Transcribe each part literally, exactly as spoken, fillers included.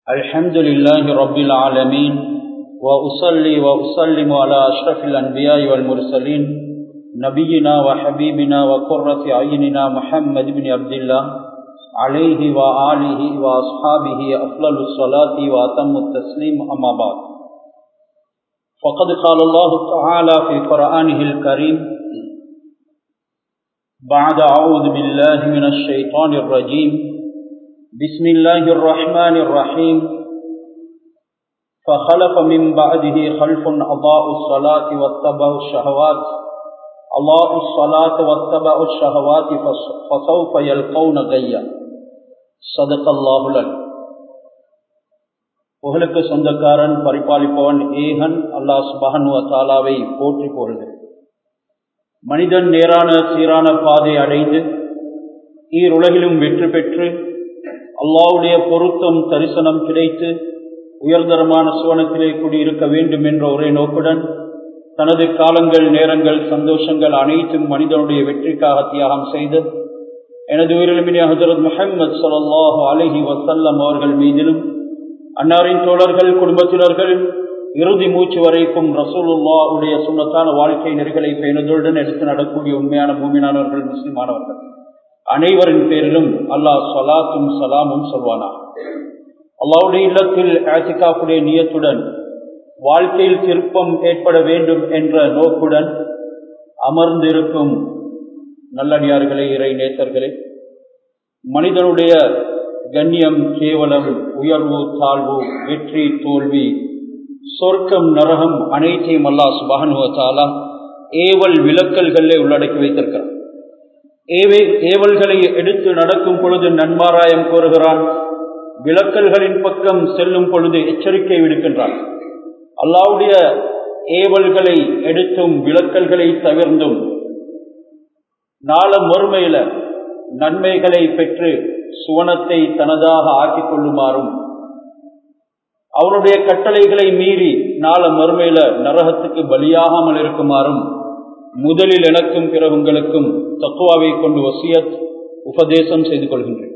الحمد لله رب العالمين وأصلي وأسلم على أشرف الأنبياء والمرسلين نبينا وحبيبنا وقرة أعيننا محمد بن عبد الله عليه وآله وأصحابه أفضل الصلاة وأتم التسليم أما بعد فقد قال الله تعالى في قرآنه الكريم بعد أعوذ بالله من الشيطان الرجيم بسم الله الرحمن الرحيم فخلف من بعده خلف أضاعوا الصلاة واتبعوا الشهوات أضاعوا الصلاة واتبعوا الشهوات فسوف يلقون غيا صدق الله العظيم. புகழுக்கு சொந்தக்காரன் பரிபாலிப்பவன் ஏகன் அல்லாஹ் சுப்ஹானஹு வ தஆலாவை போற்றி புகழ்கிறேன். மனிதன் நேரான சீரான பாதை அடைந்து ஈருலகிலும் வெற்றி பெற்று அல்லாஹ்வுடைய பொருத்தம் தரிசனம் கிடைத்து உயர்தரமான சுவனத்திலே குடியிருக்க வேண்டும் என்ற ஒரே நோக்குடன் தனது காலங்கள் நேரங்கள் சந்தோஷங்கள் அனைத்தும் மனிதனுடைய வெற்றிக்காக தியாகம் செய்து எனது உயிரிழமினிய ஹஜ்ரத் முஹம்மது ஸல்லல்லாஹு அலைஹி வஸல்லம் அவர்கள் மீதிலும் அன்னாரின் தோழர்கள் குடும்பத்தினர்கள் இறுதி மூச்சு வரைக்கும் ரசூலுல்லாஹ்வுடைய சுன்னத்தான வாழ்க்கை நெறிகளை பேணுதலுடன் எடுத்து நடக்கூடிய உண்மையான மூமினானவர்கள் முஸ்லிமானவர்கள் அனைவரின் பேரிலும் அல்லாஹ் ஸலாத்தும் சலாமும் சொல்வானா. அல்லாஹ்வுடைய இல்லத்தில் இஅ்திகாஃபுடைய நியத்துடன் வாழ்க்கையில் திருப்பம் ஏற்பட வேண்டும் என்ற நோக்குடன் அமர்ந்திருக்கும் நல்லடியார்களே, இறை நேசர்களே, மனிதனுடைய கண்ணியம் கேவலம் உயர்வு தாழ்வு வெற்றி தோல்வி சொர்க்கம் நரகம் அனைத்தையும் அல்லாஹ் சுப்ஹானஹு வ தஆலா ஏவல் விலக்கல்களை உள்ளடக்கி வைத்திருக்கிறார். ஏவே ஏவல்களை எடுத்து நடக்கும் பொழுது நன்மாராயம் கோருகிறான், விலக்கல்களின் பக்கம் செல்லும் பொழுது எச்சரிக்கை விடுக்கின்றான். அல்லாஹ்வுடைய ஏவல்களை எடுத்தும் விலக்கல்களை தவிர்த்தும் நாள மறுமையில நன்மைகளை பெற்று சுவனத்தை தனதாக ஆக்கிக் கொள்ளுமாறும் அவருடைய கட்டளைகளை மீறி நாள மறுமையில நரகத்துக்கு பலியாகாமல் இருக்குமாறும் முதலில் எனக்கும் பிறகு உங்களுக்கும் தக்வாவை கொண்டு வசியத் உபதேசம் செய்து கொள்கின்றேன்.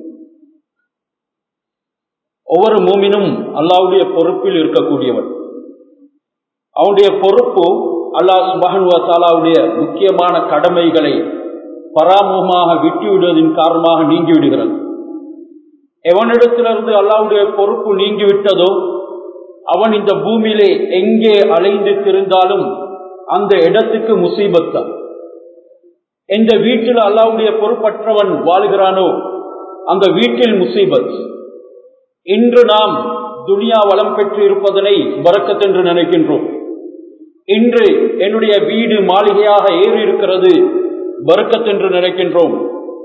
ஒவ்வொரு மூமினும் அல்லாஹ்வுடைய பொறுப்பில் இருக்கக்கூடியவன். அவனுடைய பொறுப்பு அல்லாஹ் சுப்ஹானஹு வ தஆலாவுடைய முக்கியமான கடமைகளை பராமுகமாக விட்டுவிடுவதன் காரணமாக நீங்கிவிடுகிறது. எவனிடத்திலிருந்து அல்லாஹ்வுடைய பொறுப்பு நீங்கிவிட்டதோ அவன் இந்த பூமியிலே எங்கே அலைந்து திரிந்தாலும் அந்த இடத்துக்கு முசீபத். எந்த வீட்டில் அல்லாஹ்வுடைய பொறுப்பற்றவன் வாழ்கிறானோ அந்த வீட்டில் முசீபத். இன்று நாம் துனியா வளம் பெற்று இருப்பதனை பரக்கத் என்று நினைக்கின்றோம். இன்று என்னுடைய வீடு மாளிகையாக ஏறி இருக்கிறது பரக்கத் என்று நினைக்கின்றோம்.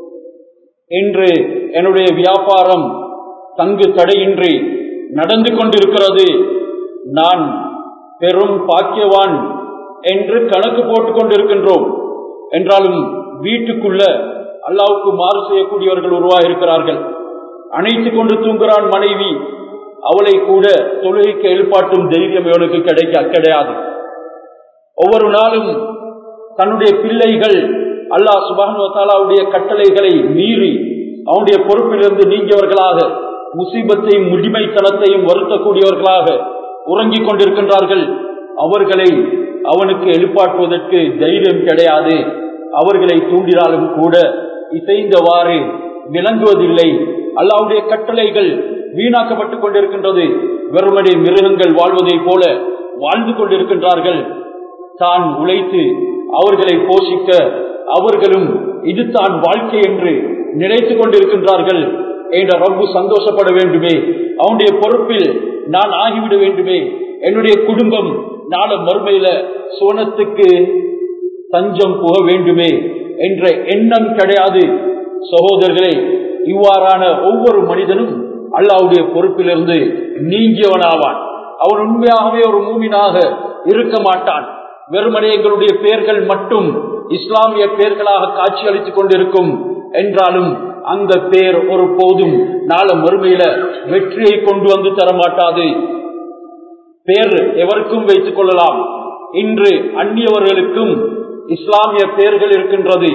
இன்று என்னுடைய வியாபாரம் தங்கு தடையின்றி நடந்து கொண்டிருக்கிறது, நான் பெரும் பாக்கியவான் என்று கணக்கு போட்டுக் கொண்டிருக்கின்றோம். என்றாலும் வீட்டுக்குள்ள அல்லாஹ்வுக்கு மாறு செய்யக்கூடியவர்கள் உருவாக இருக்கிறார்கள். அணைத்துக் கொண்டு தூங்குகிறான் மனைவி, அவளை கூட தொழுகைக்கு எழுப்பாட்டும் தைரியம் இவனுக்கு கிடைக்க கிடையாது. ஒவ்வொரு நாளும் தன்னுடைய பிள்ளைகள் அல்லாஹ் சுப்ஹானஹு வ தஆலாவுடைய கட்டளைகளை மீறி அவனுடைய பொறுப்பிலிருந்து நீங்கியவர்களாக முசீபத்தையும் முடிமைத்தனத்தையும் வருத்தக்கூடியவர்களாக உறங்கிக் கொண்டிருக்கின்றார்கள். அவர்களை அவனுக்கு எழுப்பாட்டுவதற்கு தைரியம் கிடையாது. அவர்களை தூண்டினாலும் கூட இசைந்தவாறு விளங்குவதில்லை. அல்லாஹ்வுடைய கட்டளைகள் வீணாக்கப்பட்டுக் கொண்டிருக்கின்றது. வெறுமனே மிருகங்கள் வாழ்வதை போல வாழ்ந்து கொண்டிருக்கின்றார்கள். தான் உழைத்து அவர்களை போஷிக்க அவர்களும் இது தான் வாழ்க்கை என்று நினைத்துக் கொண்டிருக்கின்றார்கள். என்ற ரப்பு சந்தோஷப்பட வேண்டுமே, அவனுடைய பொறுப்பில் நான் ஆகிவிட வேண்டுமே, என்னுடைய குடும்பம் நாள மறுமையில சுவனத்துக்கு தஞ்சம் போக வேண்டுமே என்ற எண்ணம் கிடையாது. சகோதரர்களே, இவ்வாறான ஒவ்வொரு மனிதனும் அல்லாஹ்வுடைய பொறுப்பிலிருந்து நீங்கியவனாவான். அவன் உண்மையாகவே ஒரு மூமினாக இருக்க மாட்டான். வெறுமனே எங்களுடைய பெயர்கள் மட்டும் இஸ்லாமிய பெயர்களாக காட்சி அளித்துக் கொண்டிருக்கும் என்றாலும் அந்த பெயர் ஒரு போதும் நாள மறுமையில வெற்றியை கொண்டு வந்து தரமாட்டாது. பெயர் எவருக்கும் வைத்துக் கொள்ளலாம். இன்று அந்நியவர்களுக்கும் இஸ்லாமிய பெயர்கள் இருக்கின்றது.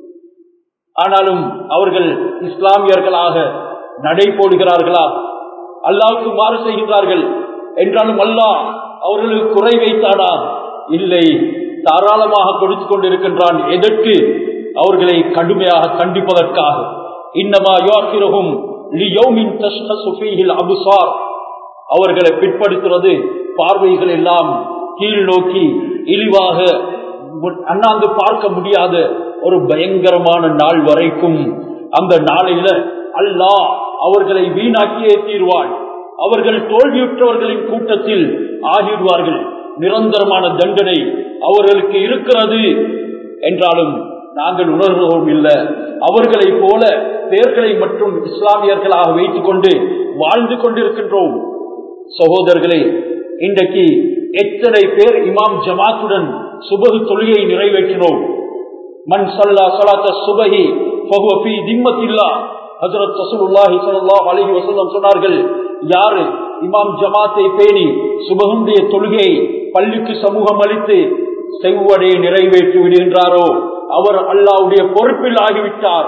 ஆனாலும் அவர்கள் இஸ்லாமியர்களாக நடை போடுகிறார்களா? அல்லாஹ்வுக்கு மாறு செய்கின்றார்கள் என்றாலும் அல்லாஹ் அவர்களுக்கு குறை வைத்தானா? இல்லை, தாராளமாக கொடுத்துக் கொண்டிருக்கின்றான். எதற்கு? அவர்களை கடுமையாக கண்டிப்பதற்காக. இன்னமா யுஆக்கிருஹும் லியௌமின் தஷ்ஹஸு ஃபீஹில் அப்சார். அவர்களை பிற்படுத்துறது, பார்வைகள் எல்லாம் கீழ் நோக்கி இழிவாக அண்ணாந்து பார்க்க முடியாத ஒரு பயங்கரமான நாள் வரைக்கும் அந்த நாளையில அல்லாஹ் அவர்களை வீணாக்கியே தீர்வான். அவர்கள் தோல்வியுற்றவர்களின் கூட்டத்தில் ஆகிடுவார்கள். நிரந்தரமான தண்டனை அவர்களுக்கு இருக்கிறது என்றாலும் நாங்கள் உணர்வோம் இல்லை. அவர்களை போல பெயர்களை மற்றும் இஸ்லாமியர்களாக வைத்துக் கொண்டு வாழ்ந்து கொண்டிருக்கின்றோம். சகோதரர்களே, இன்றைக்கு எத்தனை பேர் இமாம் ஜமாத்துடன் சுபஹ் தொழுகையை நிறைவேற்றினோம்? மன் ஸல்லா ஸலாத்த சுபஹி ஃபஹுவ ஃபீ திம்மத்தில்லாஹ். ஹஜ்ரத் ரசூலுல்லாஹி ஸல்லல்லாஹு அலைஹி வஸல்லம் சொன்னார்கள், யாரு இமாம் ஜமாத்தை பேணி சுபஹுடைய தொழுகையை பள்ளிக்கு சமூகம் அளித்து செவ்வடை நிறைவேற்றி விடுகின்றாரோ அவர் அல்லாஹ்வுடைய பொறுப்பில் ஆகிவிட்டார்.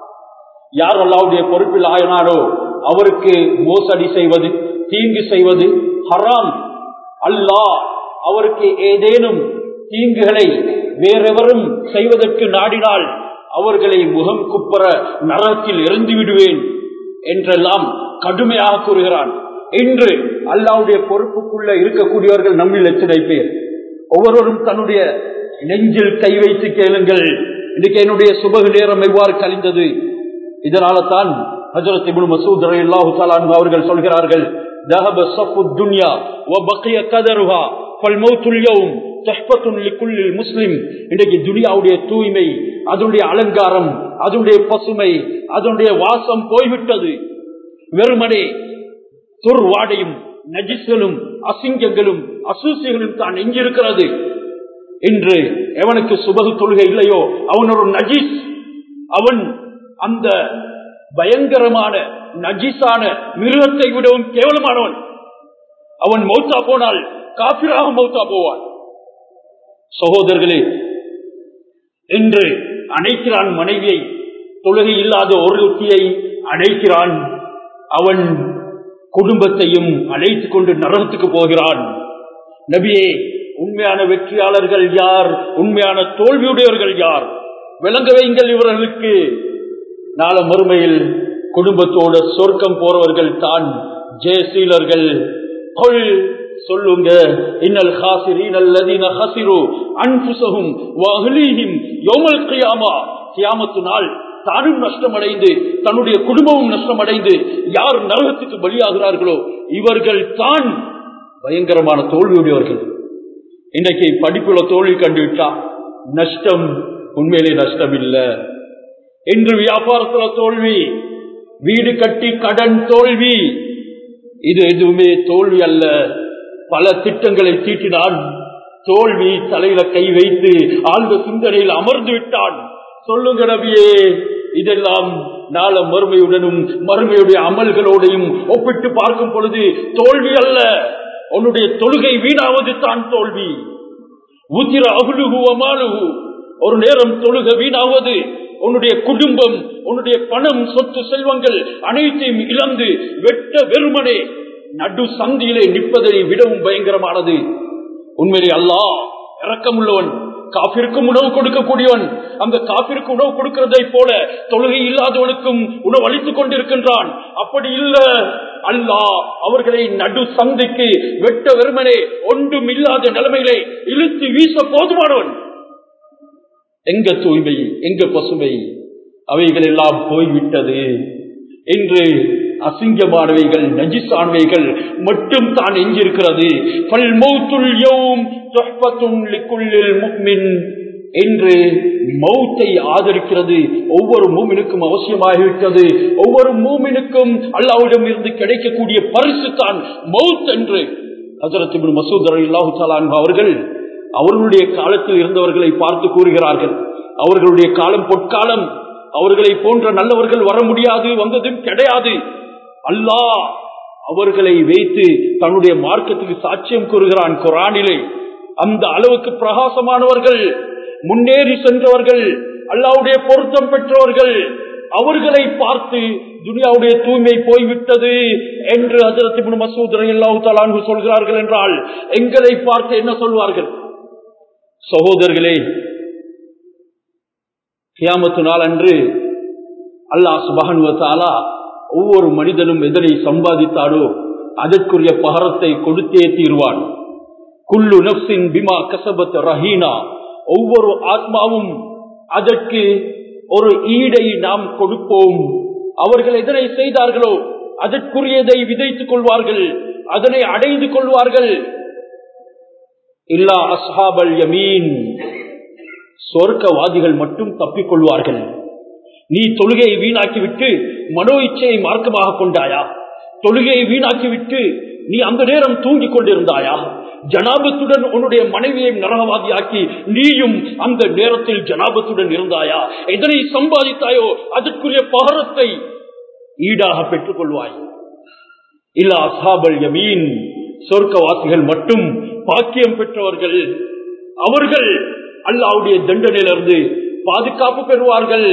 யார் அல்லாஹ்வுடைய பொறுப்பில் ஆகினாரோ அவருக்கு மோசடி செய்வது, தீங்கு செய்வது ஹராம். அல்லாஹ் அவருக்கு ஏதேனும் தீங்குகளை வேறெவரும் செய்வதற்கு நாடினால் அவர்களை முகம் குப்பர நரகத்தில் எறிந்து விடுவேன் என்றெல்லாம் கடுமையாக கூறுகிறான். இன்று அல்லாஹ்வுடைய பொறுப்புக்குள்ள இருக்கக்கூடியவர்கள் நம்மில் எத்தனை பேர்? ஒவ்வொருவரும் தன்னுடைய நெஞ்சில் கை வைத்து கேளுங்கள், இன்னைக்கு என்னுடைய சுபஹ் நேரம் எவ்வாறு கழிந்தது? இதனால தான் ஹஜ்ரத் இப்னு மஸ்ஊத் ரலியல்லாஹு தஆலா அன்ஹு அவர்கள் சொல்கிறார்கள், ذهب صف الدنيا وبقي قدرها فالموت اليوم تحفة لكل مسلم. இன்றைக்கு துனியாவுடைய தூய்மை, அதனுடைய அலங்காரம், அதனுடைய பசுமை, அதனுடைய வாசம் போய்விட்டது. வெறுமனே துர்வாடையும் நஜிஸ்களும் அசிங்கங்களும் அசூசிகளும் தான் எங்கிருக்கிறது. இன்று எவனுக்கு சுபஹ் தொழுகை இல்லையோ அவன் ஒரு நஜிஸ். அவன் அந்த பயங்கரமான நஜிஸான மிருகத்தை விடவும் கேவலமானவன். அவன் மௌத்தா போனால் காபிராக மௌத்தா போவான். சகோதரர்களே, இன்று அணைக்கிறான் மனைவியை, தொழுகை இல்லாத ஒரு ஒத்தியை அணைக்கிறான். அவன் குடும்பத்தையும் அழைத்துக் கொண்டு நரகத்துக்கு போகிறான். நபியே, உண்மையான வெற்றியாளர்கள் யார்? உண்மையான தோல்வியுடையவர்கள் யார்? விளங்க வைங்கள் இவர்களுக்கு. நாள மறுமையில் குடும்பத்தோடு சொர்க்கம் போறவர்கள் தான் ஜெயசீலர்கள். சொல்லுங்க, இன்னல் காசிரீன் அல்லதீன ஹஸிரு அன்ஃபுஸஹும் வ அஹ்லீஹிம் யௌமல் கியாமா. கியாமத்து நாள் தானும் நஷ்டமடைந்து தன்னுடைய குடும்பமும் நஷ்டமடைந்து யார் நரகத்துக்கு பலியாகிறார்களோ இவர்கள் தான் பயங்கரமான தோல்வியுடையவர்கள். இன்றைக்கு படிப்புல தோல்வி கண்டுவிட்டா நஷ்டம், உண்மையிலே நஷ்டம் இல்லை. இன்று வியாபாரத்துல தோல்வி, வீடு கட்டி கடன் தோல்வி, இது எதுவுமே தோல்வி அல்ல. பல திட்டங்களை தீட்டினான், தோல்வி. தலையில கை வைத்து ஆழ்ந்த சிந்தனையில் அமர்ந்து விட்டான். சொல்லுங்க நபியே, இதெல்லாம் நாள மறுமையுடனும் மறுமையுடைய அமல்களோடையும் ஒப்பிட்டு பார்க்கும் பொழுது தோல்வி அல்ல. உன்னுடைய தொழுகை வீணாவது தான் தோல்வி. உத்திர அகுலுகு அமாலுகு, ஒரு நேரம் தொழுகை வீணாவது, உன்னுடைய குடும்பம், உன்னுடைய பணம், சொத்து, செல்வங்கள் அனைத்தையும் இழந்து வெட்ட வெறுமனே நடு சந்தியிலே நிற்பதை விடவும் பயங்கரமானது. உண்மையிலே அல்லாஹ் இரக்கமுள்ளவன், காபிருக்கும் உணவு கொடுக்கக்கூடியவன். அந்த காபிருக்கு உணவு கொடுக்கிறதை போல தொழுகை இல்லாதவனுக்கும் உணவு அளித்துக் கொண்டிருக்கின்றான். அப்படி இல்ல, அல்லாஹ் அவர்களை நடு சந்திக்கு வெட்ட வெறுமனே ஒன்றும் இல்லாத நிலைமையிலே இழுத்து வீச போதுமானவன். எங்க தூய்மை, எங்க பசுமை? அவைகள் எல்லாம் போய்விட்டது. இன்று அசிங்கமானவைகள், நஜிஸானவைகள் மட்டும் தான் எஞ்சிருக்கிறது. என்று மௌத்தை ஆதரிக்கிறது ஒவ்வொரு மூமினுக்கும் அவசியமாகிவிட்டது. ஒவ்வொரு மூமினுக்கும் அல்லாஹ்விடம் இருந்து கிடைக்கக்கூடிய பரிசு தான் மௌத் என்று ஹஜ்ரத் இப்னு மஸ்ஊத் ரலியல்லாஹு தஆலா அன்ஹு அவர்கள் அவர்களுடைய காலத்தில் இருந்தவர்களை பார்த்து கூறுகிறார்கள், அவர்களுடைய காலம் பொற்காலம், அவர்களை போன்ற நல்லவர்கள் வர முடியாது, வந்ததும் கிடையாது. அல்லாஹ் அவர்களை வைத்து தன்னுடைய மார்க்கத்துக்கு சாட்சியம் கூறுகிறான் குர்ஆனிலே. அந்த அளவுக்கு பிரகாசமானவர்கள், முன்னேறி சென்றவர்கள், அல்லாஹ்வுடைய பொருத்தம் பெற்றவர்கள். அவர்களை பார்த்து துனியாவுடைய தூய்மை போய்விட்டது என்று ஹஜ்ரத் இப்னு மஸ்ஊத் ரலியல்லாஹு தஆலா அன்ஹு சொல்கிறார்கள் என்றால் எங்களை பார்த்து என்ன சொல்வார்கள்? சகோதரர்களே, கியாமத்து நாள் அன்று அல்லாஹ் சுப்ஹானஹு வ தஆலா ஒவ்வொரு மனிதனும் எதனை சம்பாதித்தாரோ அதற்குரிய பகரத்தை கொடுத்தே தீர்வான். குல்லு நஃப்ஸின் பிமா கஸபத் ரஹீனா, ஒவ்வொரு ஆத்மாவும் அதற்கு ஒரு ஈடை நாம் கொடுப்போம். அவர்கள் எதனை செய்தார்களோ அதற்குரியதை விதைத்துக் கொள்வார்கள், அதனை அடைந்து கொள்வார்கள். இல்லா அஸ்ஹாபல் யமீன், சொர்க்கவாதிகள் மட்டும் தப்பிக் கொள்வார்கள். நீ தொழுகையை வீணாக்கிவிட்டு மனோ இச்சையை மார்க்கமாக கொண்டாயா? தொழுகையை வீணாக்கிவிட்டு நீ அந்த நேரம் தூங்கிக் கொண்டிருந்தாயா? ஜனாபத்துடன் உன்னுடைய மனைவியை நரகவாதியாக்கி நீயும் அந்த நேரத்தில் ஜனாபத்துடன் இருந்தாயா? எதனை சம்பாதித்தாயோ அதற்குரிய பகரத்தை ஈடாக பெற்றுக் கொள்வாய். இல்ல அஸ்ஹாபல் யமீன், சொர்க்கவாசிகள் மட்டும் பாக்கியம் பெற்றவர்கள். அவர்கள் அல்லாஹ்வுடைய தண்டனையிலிருந்து பாதுகாப்பு பெறுவார்கள்.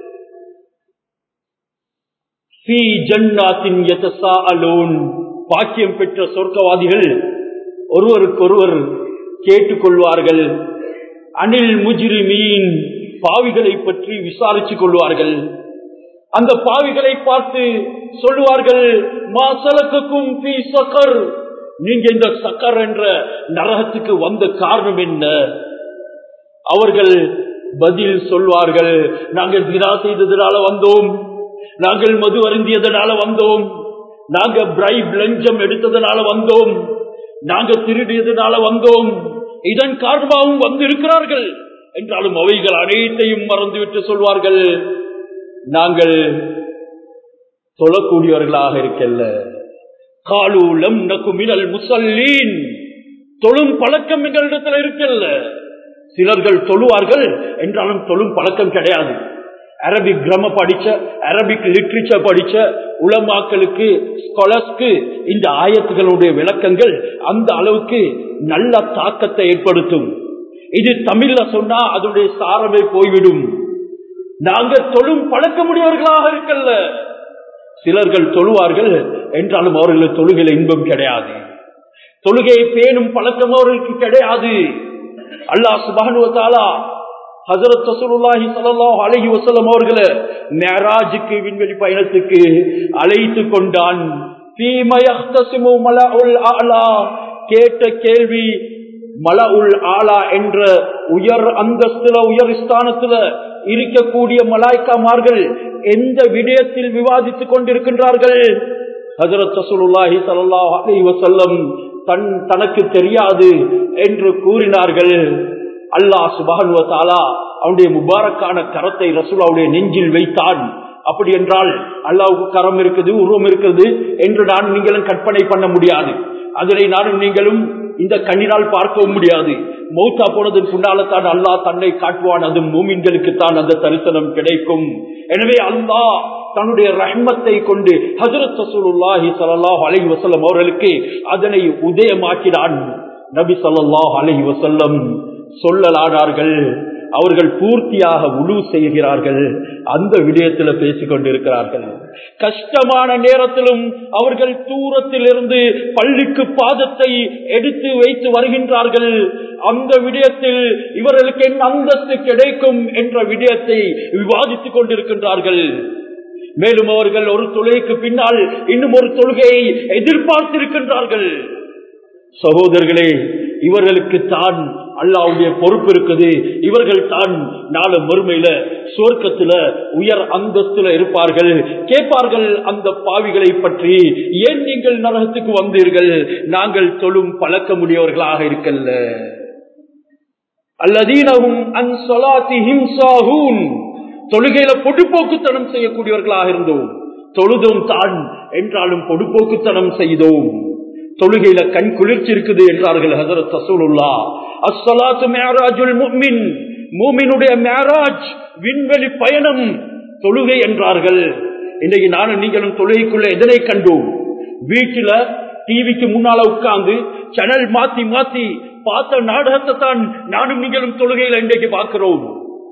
ஃபீ ஜன்னாத்தின் யதஸாஅலூன், பாக்கியம் பெற்ற சொர்க்கவாதிகள் ஒருவருக்கொருவர் கேட்டுக்கொள்வார்கள். அனில் முஜ்ரிமீன், பாவிகளை பற்றி விசாரித்துக் கொள்வார்கள். அந்த பாவிகளை பார்த்து சொல்லுவார்கள், மா ஸலகக்கும் ஃபீ ஸகர், நீங்க இந்த சக்கர் என்ற நரகத்துக்கு வந்த காரணம் என்ன? அவர்கள் பதில் சொல்வார்கள், நாங்கள் தினா செய்ததனால வந்தோம், நாங்கள் மது அருந்தியதனால வந்தோம், நாங்க பிரைப் லஞ்சம் எடுத்ததனால வந்தோம், நாங்க திருடியதனால வந்தோம், இதன் காரணமாகவும் வந்திருக்கிறார்கள் என்றாலும் அவைகள் அனைத்தையும் மறந்துவிட்டு சொல்வார்கள், நாங்கள் தொழக்கூடியவர்களாக இருக்கல்ல. காலு லம் நகு மினல் முஸல்லீன், தொழும் பழக்கம் எங்களிடத்தில் இருக்கல்ல. சிலர்கள் தொழுவார்கள் என்றாலும் தொழும் பழக்கம் கிடையாது. அரபிக் கிராம படிச்ச, அரபிக் லிட்ரேச்சர் படிச்ச உலமாக்களுக்கு, ஸ்காலர்ஸ்க்கு இந்த ஆயத்துகளுடைய விளக்கங்கள் அந்த அளவுக்கு நல்ல தாக்கத்தை ஏற்படுத்தும். இது தமிழ்ல சொன்னா அதனுடைய சாரமே போய்விடும். நாங்கள் தொழும் பழக்கமுடையவர்களாக இருக்கல்ல. சிலர்கள் தொழுவார்கள் என்றாலும் அவர்களுக்கு தொழுகையில இன்பம் கிடையாது, தொழுகையை பேணும் பழக்கம் அவர்களுக்கு கிடையாது. அல்லாஹ் சுப்ஹானஹு வ தஆலா ஹஜ்ரத் ரசூலுல்லாஹி ஸல்லல்லாஹு அலைஹி வஸல்லம் அவர்களை மிஅராஜுக்கு, விண்வெளி பயணத்துக்கு அழைத்து கொண்டான். ஃபீமா யஹ்தஸிமு மலஉல் அலா, கேட்ட கேள்வி மலஉல் ஆலா என்ற உயர் அந்தஸ்துல, உயர் ஸ்தானத்துல இருக்கக்கூடிய மலாய்க்காமார்கள் எந்த விடயத்தில் விவாதித்துக் கொண்டிருக்கின்றார்கள்? ஹஜ்ரத் ரசூலுல்லாஹி ஸல்லல்லாஹு அலைஹி வஸல்லம் தன் தனக்கு தெரியாது என்று கூறினார்கள். அல்லாஹ் சுப்ஹானஹு வ தஆலா அவனுடைய முபாரக்கான கரத்தை ரசூலுல்லாஹ்வுடைய நெஞ்சில் வைத்தான். அப்படி என்றால் அல்லாஹ்வுக்கு கரம் இருக்குது, உருவம் இருக்குது என்று நான் நீங்களும் கற்பனை பண்ண முடியாது. அதனை நானும் நீங்களும் இந்த கண்ணினால் பார்க்கவும் முடியாது. மௌத்தா போனதற்கு முன்னால்தான் அல்லாஹ் தன்னை காட்டுவான். அது மூமின்களுக்கு தான் அந்த தரிசனம் கிடைக்கும். எனவே அல்லாஹ் தன்னுடைய ரஹ்மத்தை கொண்டு ஹஜ்ரத் ரசூலுல்லாஹி ஸல்லல்லாஹு அலைஹி வஸல்லம் அவர்களுக்கு அதனை உதயமாக்கினான். நபி ஸல்லல்லாஹு அலைஹி வஸல்லம் சொல்லலானார்கள். அவர்கள் பூர்த்தியாக உலு செய்கிறார்கள், அந்த விடயத்தில் பேசிக் கொண்டிருக்கிறார்கள். கஷ்டமான நேரத்திலும் அவர்கள் தூரத்தில் இருந்து பள்ளிக்கு பாதத்தை எடுத்து வைத்து வருகின்றார்கள். அந்த விடயத்தில் இவர்களுக்கு என்ன அந்தஸ்து கிடைக்கும் என்ற விடயத்தை விவாதித்துக் கொண்டிருக்கின்றார்கள். மேலும் அவர்கள் ஒரு தொழுகைக்கு பின்னால் இன்னும் ஒரு தொழுகையை எதிர்பார்த்திருக்கின்றார்கள். சகோதரர்களே, இவர்களுக்கு தான் அல்லாஹ்வுடைய பொறுப்பு இருக்குது. இவர்கள் தான் நாளை மறுமையில சொர்க்கத்துல உயர் அந்தஸ்துல இருப்பார்கள். கேட்பார்கள் அந்த பாவிகளை பற்றி, ஏன் நீங்கள் நரகத்துக்கு வந்தீர்கள்? நாங்கள் தொழும் பழக்கமுடையவர்களாக இருக்கல்ல. அல்லதீனஹும் அன் ஸலாத்திஹிம் சாஹூன், தொழுகையில பொடுப்போக்குத்தனம் செய்யக்கூடியவர்களாக இருந்தோம். தொழுதோம் தான் என்றாலும் பொடுப்போக்குத்தனம் செய்தோம். தொழுகையில கண் குளிர்ச்சி இருக்குது என்றார்கள் ஹஜ்ரத் ரசூலுல்லாஹ். அஸ்ஸலாத்து மிஅராஜுல் முஃமின், மூமினுடைய மிஅராஜ், விண்வெளி பயணம் தொழுகை என்றார்கள். இன்னைக்கு நானும் நீங்களும் தொழுகைக்குள்ள எதனை கண்டோம்? வீட்டுல டிவிக்கு முன்னால உட்கார்ந்து சேனல் மாத்தி மாத்தி பார்த்த நாடகத்தை தான் நானும் நீங்களும் தொழுகையில இன்றைக்கு பார்க்கிறோம்.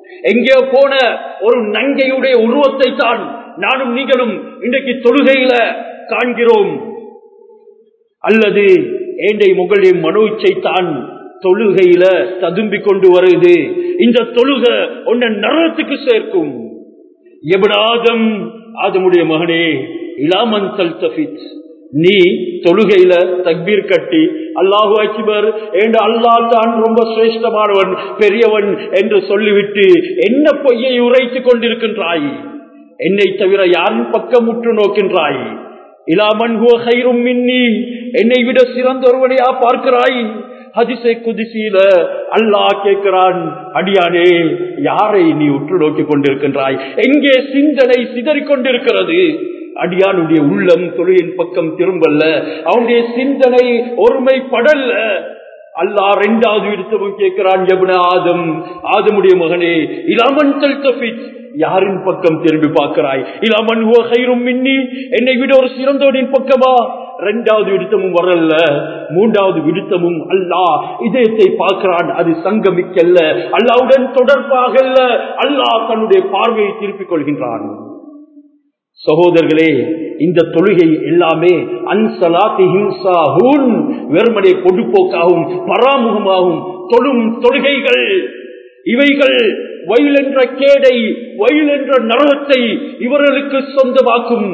எங்கே போன ஒரு நங்கையுடைய உருவத்தை தான் நானும் நீங்களும் இன்றைக்கு தொழுகையில காண்கிறோம். அல்லது ஏண்டை முகலை மனோச்சை தான் தொழுகையில ததும்பி கொண்டு வருது. இந்த தொழுகை உன்னை நரகத்துக்கு சேர்க்கும். இப்னு ஆதம், ஆதமுடைய மகனே, இலாமன் தல்தஃபித், நீ தொழுகையில தக்பீர் கட்டி அல்லாஹு அக்பர் என்று அல்லாஹ் தான் ரொம்ப சிரேஷ்டமானவன் பெரியவன் என்று சொல்லிவிட்டு என்ன பொய்யை உரைத்துக் கொண்டிருக்கின்றாய்? என்னை தவிர யாரின் பக்கம் உற்று நோக்கின்றாய்? இலாமன் ஹுவ கைரும் மின்னி, என்னை விட சிறந்த ஒருவனையா பார்க்கிறாய்? ஹதீஸை குதிசியில அல்லாஹ் கேட்கிறான், அடியானே யாரை நீ உற்று நோக்கிக் கொண்டிருக்கின்றாய்? எங்கே சிந்தனை சிதறிக் கொண்டிருக்கிறது? அடியானுடைய உள்ளம் தொழுகையின் பக்கம் திரும்பல்ல, அவனுடைய சிந்தனை ஒருமைப்படல்ல. அல்லாஹ் இரண்டாவது விருத்தமும் கேட்கிறான், இப்னு ஆதம், ஆதமுடைய மகனே, இலாமன் தல்தஃபித், யாரின் பக்கம் திரும்பி பார்க்கிறாய்? இலாமன் ஹுவ கைரும் மின்னி, என்னை விட ஒரு சிறந்தவனின் பக்கமா? இரண்டாவது விருத்தமும் வரல. மூன்றாவது விருத்தமும் அல்லாஹ் இதயத்தை பார்க்கிறான். அது சங்கமிக்கல்ல, அல்லாஹ்வுடன் தொடர்பாக அல்ல. அல்லாஹ் தன்னுடைய பார்வையை திருப்பிக் கொள்கின்றான். சகோதரர்களே, இந்த தொழுகை எல்லாமே அன்சலாத்திஹிம் சாஹூன், வெறுமனே பொடுப்போக்காகவும் பராமுகமாகவும் தொழும் தொழுகைகள். இவைகள் வயல் என்ற கேடை, வயல் என்ற நரகத்தை இவர்களுக்கு சொந்தமாக்கும்.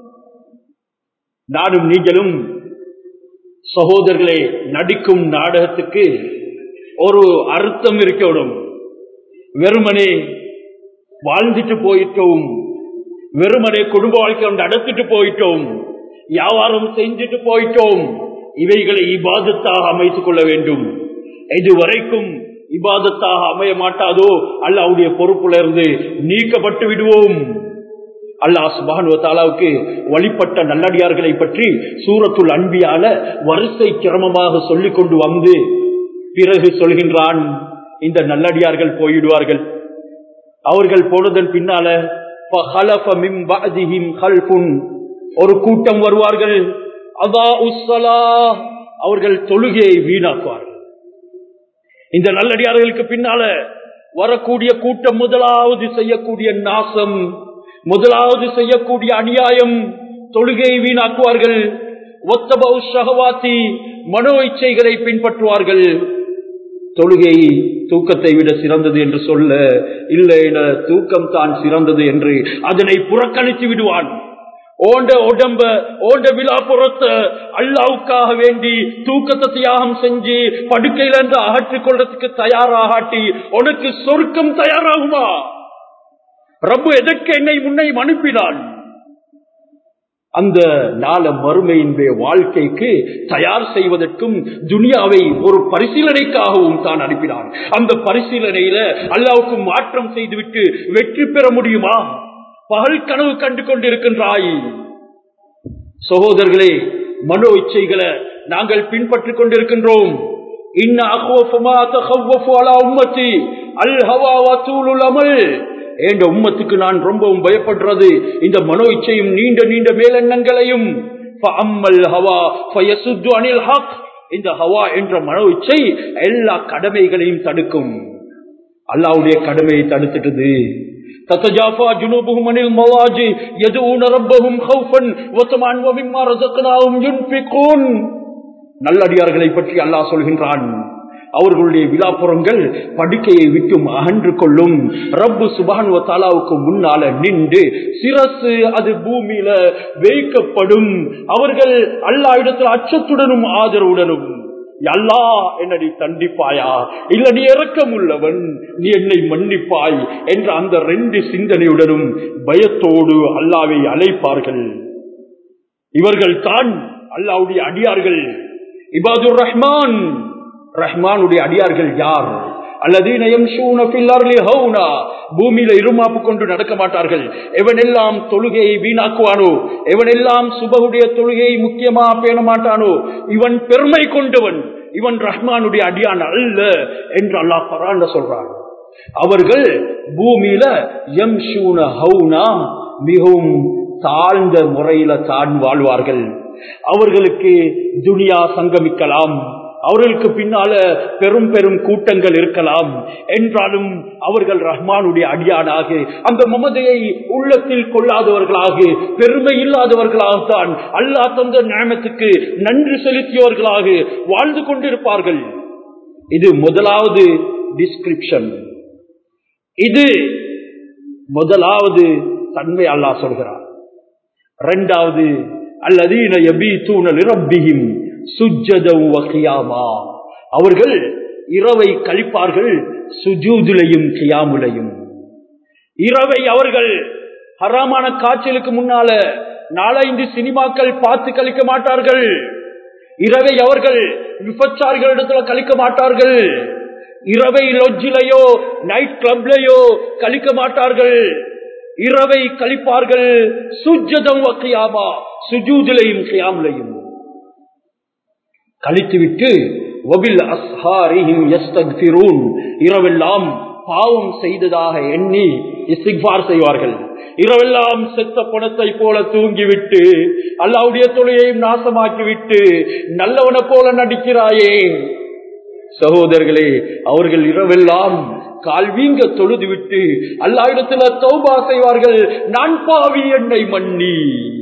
நானும் நீங்களும் சகோதரர்களே, நடிக்கும் நாடகத்துக்கு ஒரு அர்த்தம் இருக்கணும். வெறுமனே வாழ்ந்துட்டு போயிட்டோம், வெறுமனே குடும்ப வாழ்க்கை நடத்திட்டு போயிட்டோம், வியாபாரம் செஞ்சுட்டு போயிட்டோம், இவைகளை இபாதத்தாக அமைத்துக் கொள்ள வேண்டும். இதுவரைக்கும் இபாதத்தாக அமைய மாட்டாதோ அல்லாஹ்வுடைய பொறுப்புல இருந்து நீக்கப்பட்டு விடுவோம். அல்லாஹ் சுப்ஹானஹு வ தஆலாவுக்கு வழிபட்ட நல்லடியார்களை பற்றி சூரத்துல் அன்பியால வரிசை கிரமமாக சொல்லிக் கொண்டு வந்து பிறகு சொல்கின்றான், இந்த நல்லடியார்கள் போயிடுவார்கள். அவர்கள் போனதன் பின்னால ஒரு கூட்டம் வருவார்கள், அவர்கள் தொழுகையை வீணாக்குவார்கள். இந்த நல்லடியார்களுக்கு பின்னால வரக்கூடிய கூட்டம் முதலாவது செய்யக்கூடிய நாசம், முதலாவது செய்யக்கூடிய அநியாயம், தொழுகையை வீணாக்குவார்கள். ஒத்தபௌ ஷஹவாத்தி, மனோ இச்சைகளை பின்பற்றுவார்கள். தொழுகை தூக்கத்தை விட சிறந்தது என்று சொல்ல இல்லை, தூக்கம் தான் சிறந்தது என்று அதனை புறக்கணித்து விடுவான். ஓண்ட உடம்ப ஓண்ட விழாப்புறத்த அல்லாவுக்காக வேண்டி தூக்கத்தை தியாகம் செஞ்சு படுக்கையில இருந்து அகற்றிக் கொள்றதுக்கு தயாராகாட்டி உனக்கு சொர்க்கம் தயாராகுமா? ரப்பு எதற்கு என்னை முன்னை அனுப்பினான்? அந்த நாள மறுமையினுடைய வாழ்க்கைக்கு தயார் செய்வதற்கும் துனியாவை ஒரு பரிசீலனைக்காகவும் தான் அனுப்பினான். அந்த பரிசீலனையில அல்லாஹ்வுக்கு மாற்றம் செய்துவிட்டு வெற்றி பெற முடியுமா? பகல் கனவு கண்டு கொண்டிருக்கின்றாய். சகோதரர்களே, மனோ இச்சைகளை நாங்கள் பின்பற்றிக் கொண்டிருக்கின்றோம். இன்ன அஹ்வஃபமா தஹவ்வஃபு அலா உம்மத்தி அல் ஹவா வ தூலுல் அமல், என்ற உம்மத்துக்கு நான் ரொம்பவும் பயப்படுறது இந்த மனோ இச்சையும் நீண்ட நீண்ட மேலெண்ணங்களையும். இந்த ஹவா என்ற மனோ இச்சை எல்லா கடமைகளையும் தடுக்கும். அல்லாஹ்வுடைய கடமையை தடுத்துட்டது. தத்தஜாஃபா ஜுனூபுஹும் அனில் மவாஜி யதுஊன ரப்பஹும் ஹௌஃபன் வ தமஅன் வ மிம்மா ரஸக்னாஹும் யுன்ஃபிகூன். நல்லடியார்களை பற்றி அல்லாஹ் சொல்கின்றான், அவர்களுடைய விழாப்புறங்கள் படுக்கையை விட்டு அகன்று கொள்ளும். ரப்பு சுப்ஹானஹு வ தஆலாவுக்கு முன்னால நின்று சிரசு அது பூமியில வைக்கப்படும். அவர்கள் அல்லாஹ் இடத்தில் அச்சத்துடனும் ஆதரவுடனும், அல்லாஹ் என்னை தண்டிப்பாயா, இல்ல நீ இரக்கம் உள்ளவன், நீ என்னை மன்னிப்பாய் என்ற அந்த ரெண்டு சிந்தனையுடனும் பயத்தோடு அல்லாஹ்வை அழைப்பார்கள். இவர்கள் தான் அல்லாஹ்வுடைய அடியார்கள். இபாதுர் ரஹ்மான், ரஹ்மானுடைய அடியார்கள் யார்? அல்லதீன யம்ஷூன ஃபில் அர்லி ஹௌனா, பூமியில இருமாப்பு கொண்டு நடக்க மாட்டார்கள். எவனெல்லாம் தொழுகையை வீணாக்குவானோ, எவனெல்லாம் சுபஹுடைய தொழுகையை முக்கியமா பேண மாட்டானோ, இவன் பெருமை கொண்டவன், இவன் ரஹ்மானுடைய அடியான் அல்ல என்று அல்லாஹ் குர்ஆன்ல சொல்றான். அவர்கள் பூமியில யம்ஷூன ஹௌனா, மிகவும் தாழ்ந்த முறையில தான் வாழ்வார்கள். அவர்களுக்கு துனியா சங்கமிக்கலாம், அவர்களுக்கு பின்னால பெரும் பெரும் கூட்டங்கள் இருக்கலாம். என்றாலும் அவர்கள் ரஹ்மானுடைய அடியானாக அந்த மமதையை உள்ளத்தில் கொள்ளாதவர்களாக பெருமை இல்லாதவர்களாகத்தான் அல்லாஹ் தந்த நியமத்துக்கு நன்றி செலுத்தியவர்களாக வாழ்ந்து கொண்டிருப்பார்கள். இது முதலாவது டிஸ்கிரிப்ஷன். இது முதலாவது தன்மை அல்லாஹ் சொல்கிறார். இரண்டாவது, அல்லதீன யபீதூன லிரப்பிஹிம் சுஜ்ஜதன் வ கியாமா, அவர்கள் இரவை கழிப்பார்கள் சுஜூதிலையும் கியாமுலையும். இரவை அவர்கள் ஹராமான காட்சிகளுக்கு முன்னால நாலஞ்சு சினிமாக்கள் பார்த்து கழிக்க மாட்டார்கள். இரவை அவர்கள் விபச்சாரிகளிடத்துல கழிக்க மாட்டார்கள். இரவை லொட்ஜிலையோ நைட் கிளப்லையோ கழிக்க மாட்டார்கள். இரவை கழிப்பார்கள் சுஜ்ஜதன் வ கியாமா, சுஜூதிலையும் கியாமுலையும் கழித்துவிட்டு வபில் அஸ்ஹாரிஹிம் யஸ்தக்ஃபிரூன், இரவெல்லாம் பாவம் செய்ததாக எண்ணி இஸ்திக்பார் செய்வார்கள். இரவெல்லாம் செத்த பணத்தை போல தூங்கிவிட்டு அல்லாஹ்வுடைய தொழுகையையும் நாசமாக்கிவிட்டு நல்லவனை போல நடிக்கிறாயே. சகோதரர்களே, அவர்கள் இரவெல்லாம் கால்வீங்க தொழுது விட்டு அல்லாஹ்விடத்தில் தௌபா செய்வார்கள், நான் பாவி என்னை மன்னி.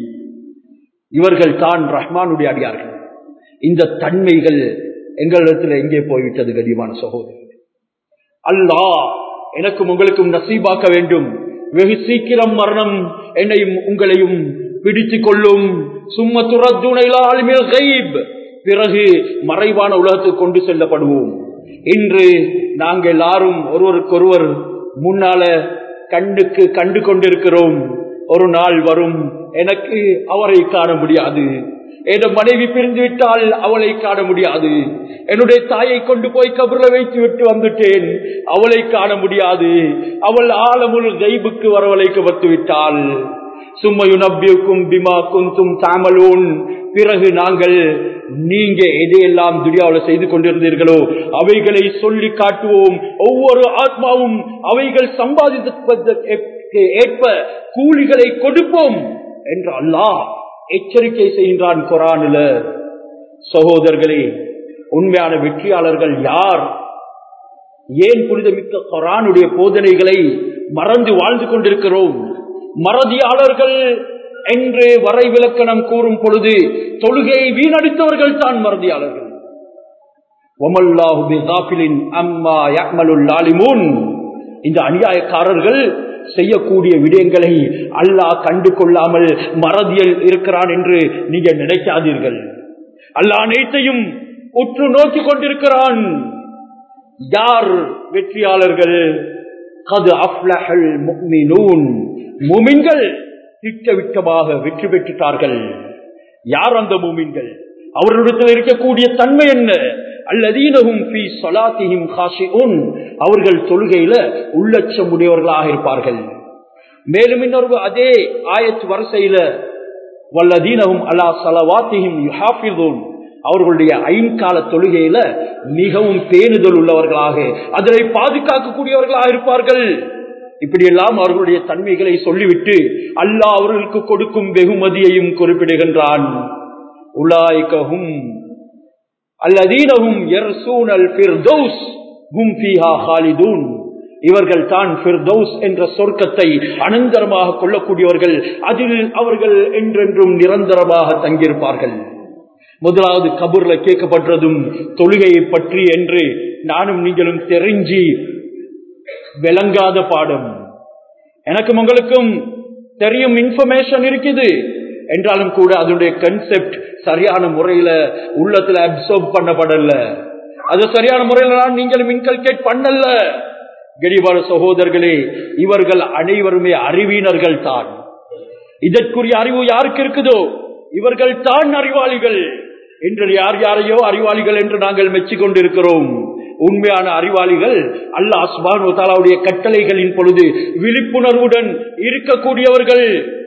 இவர்கள் தான் ரஹ்மானுடைய அடியார்கள். இந்த தன்மைகள் எங்களிடத்தில் எங்கே போய்விட்டது கனிவான சகோதரர்களே? அல்லாஹ் எனக்கும் உங்களுக்கும் நசீபாக்க வேண்டும். வெகு சீக்கிரம் மரணம் என்னையும் உங்களையும் பிடித்துக் கொள்ளும். சும்ம துரத்தூன இலா ஆலிமில் கைப், பிறகு மறைவான உலகத்துக்கு கொண்டு செல்லப்படுவோம். இன்று நாங்கள் எல்லாரும் ஒருவருக்கொருவர் முன்னால கண்ணுக்கு கண்டு கொண்டிருக்கிறோம். ஒரு நாள் வரும், எனக்கு அவரை காண முடியாது. என் மனைவி பிரிந்து விட்டால் அவளை காண முடியாது. என்னுடைய தாயை கொண்டு போய் கபர்ல வைத்து விட்டு வந்துட்டேன், அவளை காண முடியாது. அவள் ஆலமுல் கைபுக்கு வரவழைக்கப்பட்டு விட்டாள். சும்மையுனப்பியுக்கும் பிமா குந்தும் தாமலூன், பிறகு நாங்கள் நீங்க எதையெல்லாம் துனியாவில் செய்து கொண்டிருந்தீர்களோ அவைகளை சொல்லி காட்டுவோம். ஒவ்வொரு ஆத்மாவும் அவைகள் சம்பாதிப்பதற்கு ஏற்ப கூலிகளை கொடுப்போம் என்று அல்லாஹ் எச்சரிக்கை செய்கின்றான் குர்ஆனில். சகோதரர்களே, உண்மையான வெற்றியாளர்கள் யார்? ஏன் புனிதமிக்க குர்ஆனுடைய போதனைகளை மறந்து வாழ்ந்து கொண்டிருக்கிறோம்? மறதியாளர்கள் என்று வரை விளக்கணம் கூறும் பொழுது தொழுகையை வீணடித்தவர்கள் தான் மறதியாளர்கள். வமல்லாஹு பிகாஃபிலின் அம்மா யஅமலுல் லாலிமூன், இந்த அநியாயக்காரர்கள் செய்யக்கூடிய விடயங்களை அல்லாஹ் கண்டு கொள்ளாமல் மறதியில் இருக்கிறான் என்று நீங்க நினைக்காதீர்கள். அல்லாஹ் அனைத்தையும் உற்று நோக்கி கொண்டிருக்கிறான். யார் வெற்றியாளர்கள்? கது அஃப்லஹல் முஃமினூன், முஃமின்கள் திட்டவிட்டமாக வெற்றி பெற்றுட்டார்கள். யார் அந்த முஃமின்கள்? அவர்களிடத்தில் இருக்கக்கூடிய தன்மை என்ன? அல்லதீனஹும் ஃபீ ஸலாத்திஹிம் காஷிஊன், அவர்கள் தொழுகையில உள்ளச்சம் உடையவர்களாக இருப்பார்கள். மேலும் இன்னொரு அதே ஆயத் வரிசையில வல்லதீனஹும் அலா ஸலவாத்திஹிம் யுஹாஃபிஸூன், அவர்களுடைய ஐங்கால தொழுகையில மிகவும் பேணுதல் உள்ளவர்களாக, அதனை பாதுகாக்கக்கூடியவர்களாக இருப்பார்கள். இப்படியெல்லாம் அவர்களுடைய தன்மைகளை சொல்லிவிட்டு அல்லாஹ் அவர்களுக்கு கொடுக்கும் வெகுமதியையும் குறிப்பிடுகின்றான். உலாயிகஹும் அல்லதீனஹும் யர்சூனல் ஃபிர்தௌஸ் ஹும் ஃபீஹா காலிதூன், இவர்கள் தான் ஃபிர்தௌஸ் என்ற சொர்க்கத்தை அனந்தரமாக கொள்ளக்கூடியவர்கள், அதில் அவர்கள் என்றென்றும் நிரந்தரமாக தங்கியிருப்பார்கள். முதலாவது கபூர்ல கேட்கப்பட்டதும் தொழுகையை பற்றி என்று நானும் நீங்களும் தெரிஞ்சு விளங்காத பாடம். எனக்கும் உங்களுக்கும் தெரியும், இன்ஃபர்மேஷன் இருக்குது என்றாலும் கூட அதனுடைய கன்செப்ட் சரியான முறையில உள்ளத்துல அப்சர்வ் பண்ணப்படல. அது சரியான முறையில நீங்களும் இன்கல்கேட் பண்ணல. கனிவான சகோதரர்களே, இவர்கள் அனைவருமே அறிவினர்கள் தான். இதற்குரிய அறிவு யாருக்கு இருக்குதோ இவர்கள் தான் அறிவாளிகள். இன்று யார் யாரையோ அறிவாளிகள் என்று நாங்கள் மெச்சிக் கொண்டிருக்கிறோம். உண்மையான அறிவாளிகள் அல்லாஹ் சுப்ஹானஹு வ தஆலாவுடைய கட்டளைகளின் பொழுது விழிப்புணர்வுடன் இருக்கக்கூடியவர்கள்.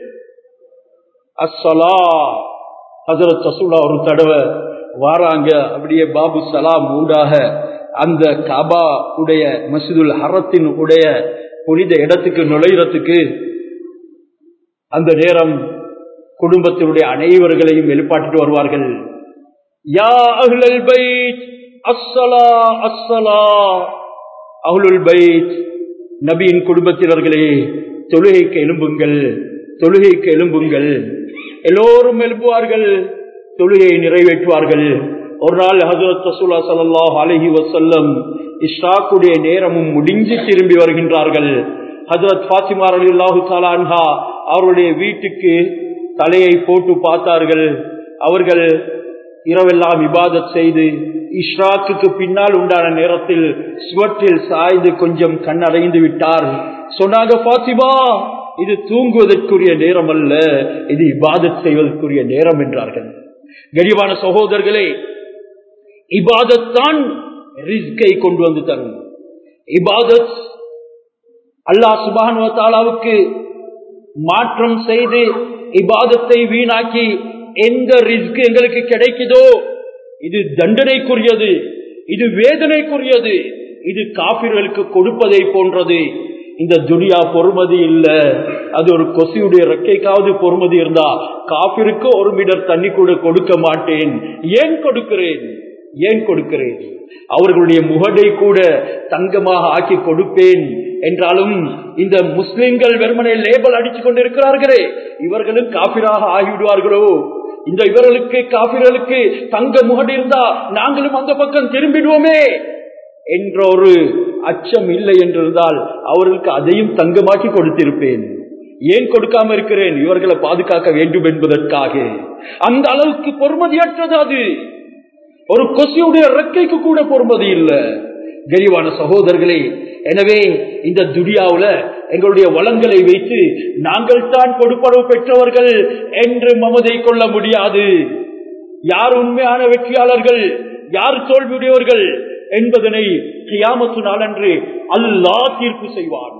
அஸ்ஸலா, ஹஜ்ரத் ரசூலுல்லாஹ் ஒரு தடவை வாராங்க, அப்படியே பாபு சலாம் ஊடாக அந்த காபா உடைய மஸ்ஜிதுல் ஹரத்தின் உடைய புனித இடத்துக்கு நுழைறதுக்கு அந்த நேரம் குடும்பத்தினுடைய அனைவர்களையும் வெளிப்பாட்டு வருவார்கள். யா அஹ்லல் பைத் அஸ்ஸலா அஸ்ஸலா. அஹ்லுல் பைத், நபியின் குடும்பத்தினர்களே, தொழுகைக்கு எழும்புங்கள், தொழுகைக்கு எழும்புங்கள். எல்லோரும் எழுப்புவார்கள், தொழுகையை நிறைவேற்றுவார்கள். ஒரு நாள் ஹஜ்ரத் ரசூலுல்லாஹி ஸல்லல்லாஹு அலைஹி வஸல்லம் இஷ்ராக்குடைய நேரமும் முடிஞ்சு திரும்பி வருகின்றார்கள். ஹஜ்ரத் ஃபாத்திமா ரலியல்லாஹு தஆலா அன்ஹா அவருடைய வீட்டுக்கு தலையை போட்டு பார்த்தார்கள். அவர்கள் இரவெல்லாம் இபாதத் செய்து இஷ்ராக்குக்கு பின்னால் உண்டான நேரத்தில் சுவற்றில் சாய்ந்து கொஞ்சம் கண்ணடைந்து விட்டார். சொன்னாங்க, ஃபாத்திமா, இது தூங்குவதற்குரிய நேரம் அல்ல, இது இபாதத் செய்வதற்குரிய நேரம் என்றார்கள். கரிவான சகோதரர்களே, இபாதத் தான் ரிஸ்கை கொண்டு வந்து தரும். இபாதத் அல்லாஹ் சுப்ஹானஹு வ தஆலாவுக்கு மாற்றம் செய்து இபாதத்தை வீணாக்கி எந்த ரிஸ்க் எங்களுக்கு கிடைக்குதோ இது தண்டனைக்குரியது, இது வேதனைக்குரியது, இது காபிர்களுக்கு கொடுப்பதை போன்றது. இந்த துனியா பொறுமதி இல்ல, அது ஒரு கொசியுடைய ரெக்கைக்காவது பொறுமதி இருந்தா காபிருக்கு ஒரு மீட்டர் தண்ணி கூட கொடுக்க மாட்டேன். ஏன் கொடுக்கிறேன் ஏன் கொடுக்கிறேன் அவர்களுடைய முகடை கூட தங்கமாக ஆக்கி கொடுப்பேன் என்றாலும் இந்த முஸ்லிம்கள் வெறுமனே லேபல் அடித்துக் கொண்டிருக்கிறார்களே, இவர்களும் காபிராக ஆகிவிடுவார்களோ, இந்த இவர்களுக்கு காபிர்களுக்கு தங்க முகடு இருந்தா நாங்களும் அந்த பக்கம் திரும்பிடுவோமே என்ற ஒரு அச்சம் இல்லை என்றிருந்தால் அவர்களுக்கு அதையும் தங்கமாக்கி கொடுத்திருப்பேன். ஏன் கொடுக்காம இருக்கிறேன்? இவர்களை பாதுகாக்க வேண்டும் என்பதற்காக. அந்த அளவுக்கு பொறுமதியற்றது அது. ஒரு கொசியுடைய ரெக்கைக்கு கூட பொறுமதி இல்லை. கரிவான சகோதரர்களே, எனவே இந்த துனியாவுல எங்களுடைய வளங்களை வைத்து நாங்கள் தான் கொடுப்பனவு பெற்றவர்கள் என்று மமதை கொள்ள முடியாது. யார் உண்மையான வெற்றியாளர்கள், யார் தோல்வியுடையவர்கள் என்பதனை கியாமத்து நாளன்று அல்லாஹ் தீர்ப்பு செய்வான்.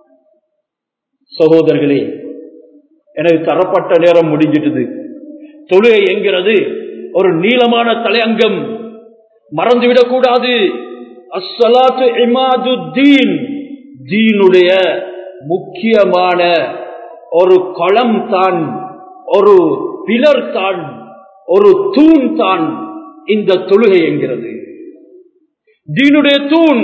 சகோதரர்களே, எனக்கு தரப்பட்ட நேரம் முடிஞ்சிட்டது. தொழுகை என்கிறது ஒரு நீளமான தலையங்கம், மறந்துவிடக் கூடாது. அஸ்ஸலாத்து இமாதுத்தீன், தீனுடைய முக்கியமான ஒரு களம் தான், ஒரு பிலர் தான், ஒரு தூண் தான் இந்த தொழுகை என்கிறது. தீனுடைய தூண்.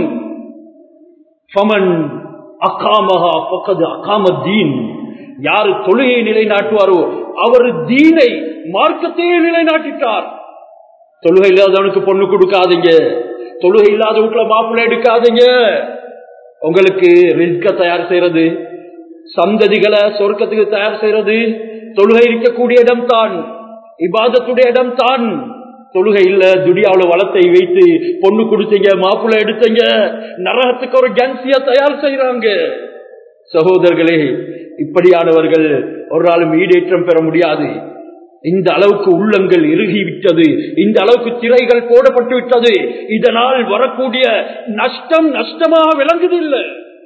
ஃபமன் அகாமஹா ஃபகத் அகாமத்தீன். யார் தொழுகையை நிலைநாட்டுவாரோ அவர் தீனை, மார்க்கத்தையே நிலைநாட்டிட்டார். தொழுகை இல்லாதவனுக்கு பொண்ணு கொடுக்காதீங்க, தொழுகை இல்லாத வீட்டுல மாப்பிள்ளை எடுக்காதீங்க. உங்களுக்கு ரிஸ்க தயார் செய்யறது, சந்ததிகளை சொர்க்கத்துக்கு தயார் செய்யறது தொழுகை இருக்கக்கூடிய இடம் தான், இபாதத்துடைய இடம் தான். தொழுகை இல்ல, துனியாவுல வளத்தை வைத்து பொண்ணு கொடுத்தீங்க, மாப்பிள்ளை எடுத்தீங்க, நரகத்துக்கு ஒரு கேன்சியா தயார் செய்யறாங்க. சகோதரர்களே, இப்படியானவர்கள் ஒரு நாளும் ஈடேற்றம் பெற முடியாது. இந்த அளவுக்கு உள்ளங்கள் இறுகிவிட்டது, இந்த அளவுக்கு திரைகள் போடப்பட்டு விட்டது. இதனால் வரக்கூடிய நஷ்டம் நஷ்டமாக விளங்குதில்லை,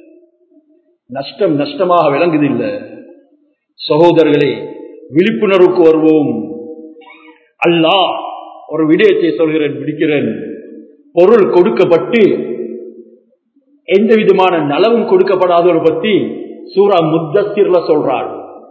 நஷ்டம் நஷ்டமாக விளங்குதில்லை. சகோதரர்களே, விழிப்புணர்வுக்கு வருவோம். அல்லாஹ் ஒரு விடயத்தை சொல்கிறேன், பிடிக்கிறேன். பொருள் கொடுக்கப்பட்டு எந்த விதமான நலவும் கொடுக்கப்படாதவரை பற்றி சூரா முத்தஸிர்ல சொல்றான்.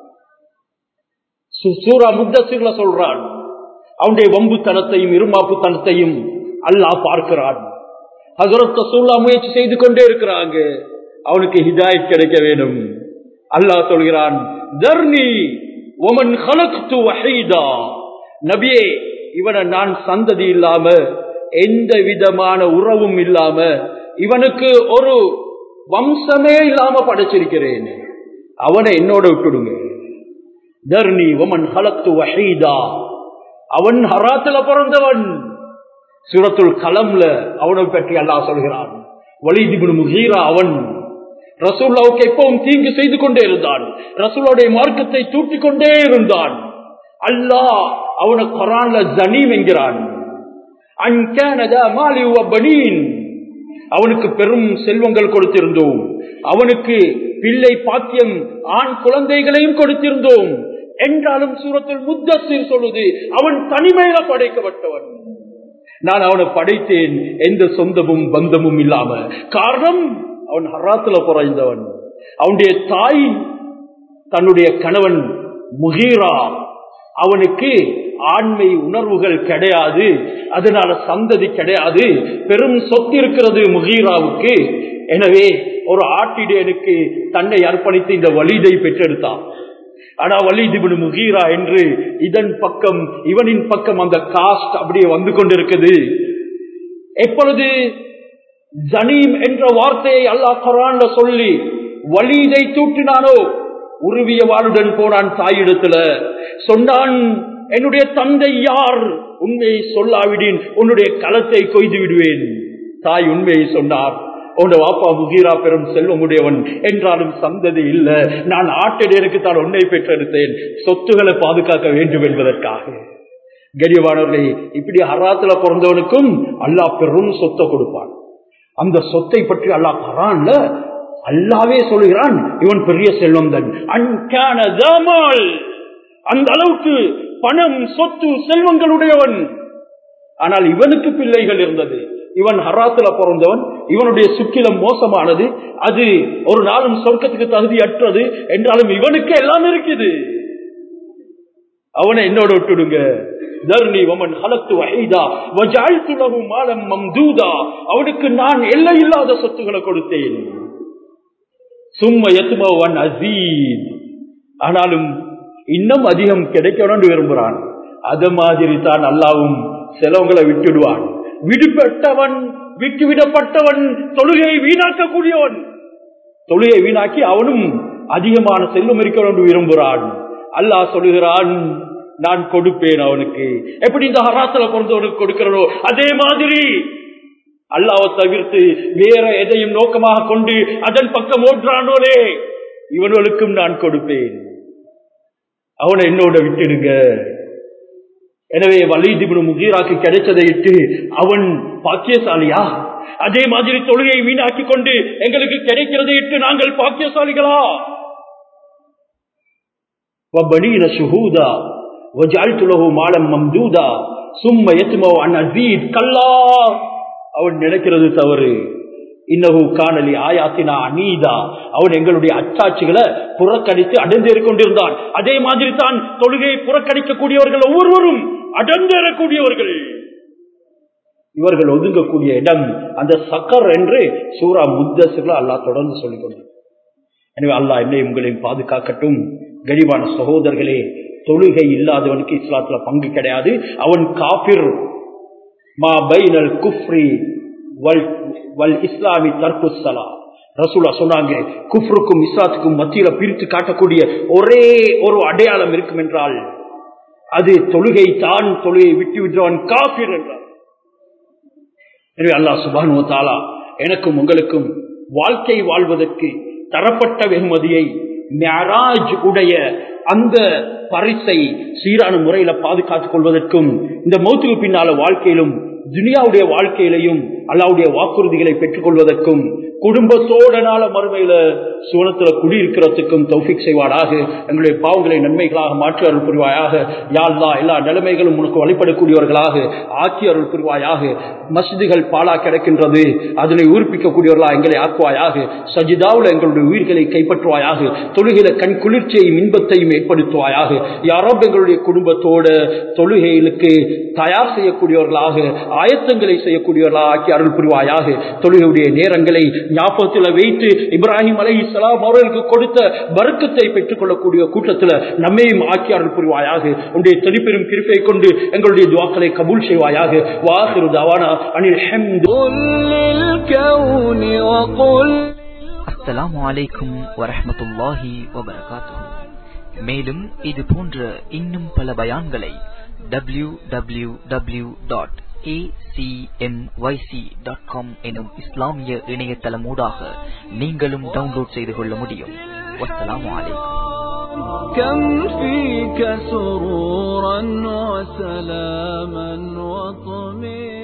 சூரா முத்தஸிர்ல சொல்றான். அவனுடைய வம்புத்தனத்தையும் இருமாப்புத்தனத்தையும் அல்லாஹ் பார்க்கிறான். ஹஜ்ரத் ரசூலுல்லாஹ் முயற்சி செய்து கொண்டே இருக்கிறாங்க, அவனுக்கு ஹிதாயத் கிடைக்க வேண்டும். அல்லாஹ் சொல்கிறான், தர்னி வமன் ஹலக்து வஹீதா. நபியே, இவனை நான் சந்ததி இல்லாம, எந்த விதமான உறவும் இல்லாம, இவனுக்கு ஒரு வம்சமே இல்லாம படைச்சிருக்கிறேன், அவனை என்னோட விட்டுடுங்க. தர்னி வமன் ஹலக்து வஹீதா. அவன் ஹராத்துல பிறந்தவன். சூரத்துல் கலம்ல அவனை பற்றி அல்லாஹ் சொல்கிறான். வலீத் இப்னு முகீரா அவன் ரசூலுல்லாஹ்வுக்கு எப்பவும் தீங்கு செய்து கொண்டே இருந்தான், ரசூலுடைய மார்க்கத்தை தூட்டிக் கொண்டே இருந்தான். அல்லாஹ் அவனை குர்ஆன்ல ஜனீம் என்கிறான். அன்கானதா மாலி வ பனீன். அவனுக்கு பெரும் செல்வங்கள் கொடுத்திருந்தோம், அவனுக்கு பிள்ளை பாக்கியம் ஆண் குழந்தைகளையும் கொடுத்திருந்தோம் என்றாலும் சூரத்துல் முத்தஸிர் சொல்லுது, அவன் தனிமையில படைக்கப்பட்டவன். நான் அவனை படைத்தேன் எந்த சொந்தமும் பந்தமும் இல்லாம. காரணம், அவன் ஹராத்துல பிறந்தவன். அவனுடைய தாய், தன்னுடைய கணவன் முகீரா, அவனுக்கு ஆண்மை உணர்வுகள் கிடையாது, அதனால சந்ததி கிடையாது, பெரும் சொத்து இருக்கிறது முகீராவுக்கு. எனவே ஒரு ஆட்டிடையனுக்கு தன்னை அர்ப்பணித்து இந்த வலீதை பெற்றெடுத்தான். ஆனா வலீத் இப்னு முகீரா என்று இதன் பக்கம் இவனின் பக்கம் அந்த காஸ்ட் அப்படியே வந்து கொண்டிருக்குது. எப்பொழுது ஜனீம் என்ற வார்த்தையை அல்லாஹ் குர்ஆன்ல சொல்லி வலீதை தூற்றினானோ, உருவிய வாளுடன் போனான் தாயிடத்துல. சொன்னான், என்னுடைய தந்தை யார், உண்மையை சொல்லாவிடின் உன்னுடைய களத்தை கொய்து விடுவேன். தாய் உண்மையை சொன்னார். உன் வாப்பா முகீரா பெரும் செல்வமுடையவன், என்றாலும் சந்ததி இல்ல, நான் ஆட்டிடையனுக்கு தான் உன்னை பெற்றெடுத்தேன், சொத்துக்களை பாதுகாக்க வேண்டும் என்பதற்காக. கரியவானவர்களே, இப்படி ஹராத்துல பிறந்தவனுக்கும் அல்லாஹ் பெரும் சொத்தை கொடுப்பான். அந்த சொத்தை பற்றி அல்லாஹ் குர்ஆன்ல அல்லாவே சொல்கிறான், இவன் பெரிய செல்வம் தான், அந்த அளவுக்கு பணம் சொத்து செல்வங்களுடையவன். ஆனால் இவனுக்கு பிள்ளைகள் இருந்தது. இவன் ஹராத்துல பிறந்தவன், இவனுடைய சுக்கிலம் மோசமானது, அது ஒரு நாளும் சொர்க்கத்துக்கு தகுதியற்றது. என்றாலும் இவனுக்கு எல்லாம் இருக்குது. அவனை என்னோட விட்டுடுங்க. அவனுக்கு நான் எல்லை இல்லாத சொத்துக்களை கொடுத்தேன். ஆனாலும் இன்னும் அதிகம் கிடைக்கணும் விரும்புகிறான். அது மாதிரி தான் அல்லாவும் செலவுகளை விட்டுடுவான். விடுபட்டவன், விட்டுவிடப்பட்டவன், தொழுகையை வீணாக்கக்கூடியவன், தொழுகையை வீணாக்கி அவனும் அதிகமான செல்வம் இருக்கணும் விரும்புகிறான். அல்லாஹ் சொல்லுகிறான், நான் கொடுப்பேன் அவனுக்கு. எப்படி இந்த ஹராத்துல பிறந்தவனுக்கு கொடுக்கிறனோ அதே மாதிரி அல்லாஹ்வை தவிர்த்து வேற எதையும் நோக்கமாக கொண்டு அதன் பக்கம் ஓடுறானோலே, இவனுக்கும் நான் கொடுப்பேன். அவனை என்னோட விட்டுடுங்க. எனவே வலீத் இப்னு முகீராக்கு கிடைச்சதை இட்டு அவன் பாக்கியசாலியா? அதே மாதிரி தொழுகையை வீணாக்கி கொண்டு எங்களுக்கு கிடைக்கிறதை இட்டு நாங்கள் பாக்கியசாலிகளா? அவன் நினைக்கிறது தவறு. இன்னஹு கானலி ஆயாத்தினா அனீதா, அவன் எங்களுடைய அச்சாட்சிகளை புறக்கணித்து அடைந்தேறிக் கொண்டிருந்தான். அதே மாதிரி தான் தொழுகையை புறக்கணிக்கக்கூடியவர்கள் ஒவ்வொருவரும் அடந்தேறக்கூடியவர்கள். இவர்கள் ஒதுங்கக்கூடிய இடம் அந்த சக்கர் என்று சூரா முத்தஸிர்ல அல்லாஹ் தொடர்ந்து சொல்லிக் கொண்டார். எனவே அல்லாஹ் என்னை உங்களையும் பாதுகாக்கட்டும். கரிவான சகோதரர்களே, தொழுகை இல்லாதவனுக்கு இஸ்லாத்துல பங்கு கிடையாது. அவன் காபிர். மா பைனல் குஃப்ரி வல் வல் இஸ்லாமி தர்க்குஸ் ஸலாத். ரசூலா சொன்னாங்க, குஃப்ருக்கும் இஸ்லாத்துக்கும் மத்தியில பிரித்து காட்டக்கூடிய ஒரே ஒரு அடையாளம் இருக்கும் என்றால் அது தொழுகை தான். தொழுகை விட்டு விடுறவன் காபிர் என்றார். எனவே அல்லாஹ் சுப்ஹானஹு வ தஆலா எனக்கும் உங்களுக்கும் வாழ்க்கை வாழ்வதற்கு தரப்பட்ட வெகுமதியை, மிஅராஜ் உடைய அந்த பரிசை சீரான முறையில பாதுகாத்துக் கொள்வதற்கும், இந்த மௌத்துக்கு பின்னால வாழ்க்கையிலும் துனியாவுடைய வாழ்க்கையிலையும் அல்லாஹ்வுடைய வாக்குறுதிகளை பெற்றுக் கொள்வதற்கும், குடும்பத்தோட நாள மறுமையில சுவனத்துல குடியிருக்கிறதுக்கும் தௌஃபீக் செய்வானாக. எங்களுடைய பாவங்களை நன்மைகளாக மாற்றி அருள் புரிவாயாக. யா அல்லாஹ், எல்லா நிலைமைகளும் உனக்கு வழிபடக்கூடியவர்களாக ஆக்கி அருள் புரிவாயாக. மஸ்ஜிதுகள் பாலா கிடக்கின்றது, அதனை ஊர்ப்பிக்கக்கூடியவர்களா எங்களை ஆக்குவாயாக. சஜிதாவுல எங்களுடைய உயிர்களை கைப்பற்றுவாயாக. தொழுகையில கண் குளிர்ச்சியையும் இன்பத்தையும் ஏற்படுத்துவாயாக. யா ரப், எங்களுடைய குடும்பத்தோட தொழுகைகளுக்கு தயார் செய்யக்கூடியவர்களாக, ஆயத்தங்களை செய்யக்கூடியவர்களாக ஆக்கி அருள் புரிவாயாக. தொழுகையுடைய நேரங்களை ஞாபகத்தில் வைத்து இப்ராஹிம் அலைஹிஸ்ஸலாம் அவர்களுக்கு கொடுத்த பரக்கத்தை பெற்றுக் கொள்ளக்கூடிய கூட்டத்தில் நம்மையும் ஆக்கி அருள் புரிவாயாக. உன்னுடைய தனிப்பெரும் கிருபையை கொண்டு எங்களுடைய துஆக்களை கபூல் செய்வாயாக. வாஹிரு தவானா அனில் ஹம்துலில்லாஹி வகுல். அஸ்ஸலாமு அலைக்கும் வரஹ்மத்துல்லாஹி வபரகாத்துஹு. மேலும் இது போன்ற இன்னும் பல பயான்களை W W W dot A C M Y C dot com எனும் இஸ்லாமிய இணையதளமூடாக நீங்களும் டவுன்லோட் செய்து கொள்ள முடியும். வஸ்ஸலாமு அலைக்கும். كم فيك سرورا وسلاما وطمئنا